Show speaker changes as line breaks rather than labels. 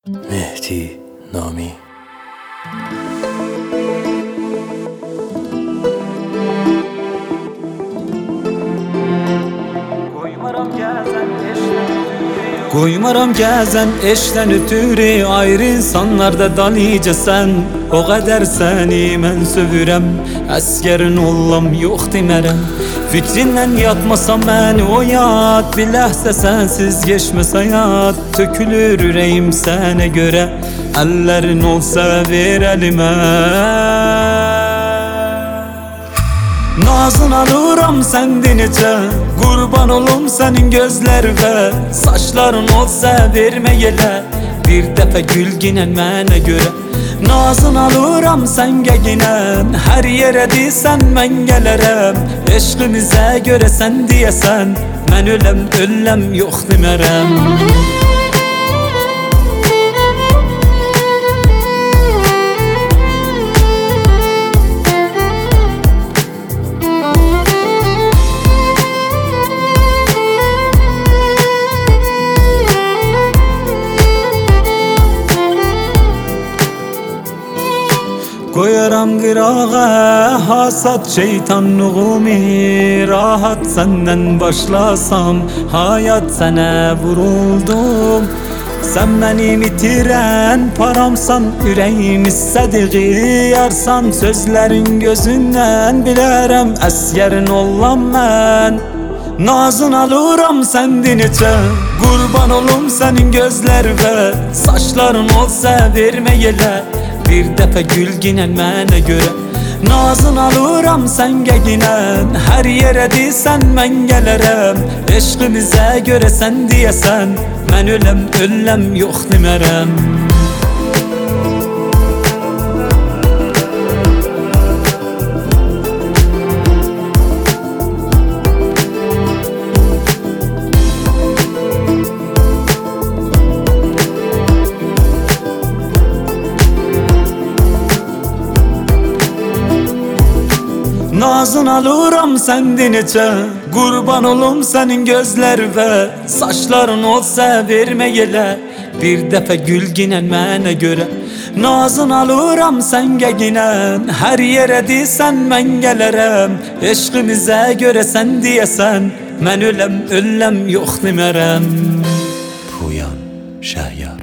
Mehdi Nami.
Koymaram gezen eşten ötürü ayrı insanlarda dalice sen. O kadar seni men sövürem, askerin ollam yok demerem. Fikrinden yatmasam ben o yat, bilhassa sensiz geçmez hayat. Tökülür yüreğim sana göre, ellerin olsa ver elime. Nazın alıram senden içe, kurban olum senin gözlerine. Saçların olsa verme yele, bir defa gül ginen mene göre. Nazın alıram senge ginen, her yere diysen men gelerem. Eşkimize göre sen diyesen, men ölem yok demerem. Koyaram kırağa hasat şeytanlığımı, rahat senden başlasam hayat sana vuruldum. Sen beni bitiren paramsan, yüreğim istediği yarsan. Sözlerin gözünden bilerem esyerin ollam ben. Nazın alıram senden içe, kurban olum senin gözlerine. Saçların olsa verme yele, bir defa gül ginen mene göre. Nazın alıram senge ginen, her yere diysen men gelerem. Eşkimize göre sen diyesen, men ölem yok demerem. Nazın alıram senden içe, kurban olum senin gözlerine. Saçların olsa verme yele, bir defa gül ginen mene göre. Nazın alıram senge ginen, her yere diysen men gelerem. Eşkimize göre sen diyesen, men ölem yok demerem.
Puyan Şahya.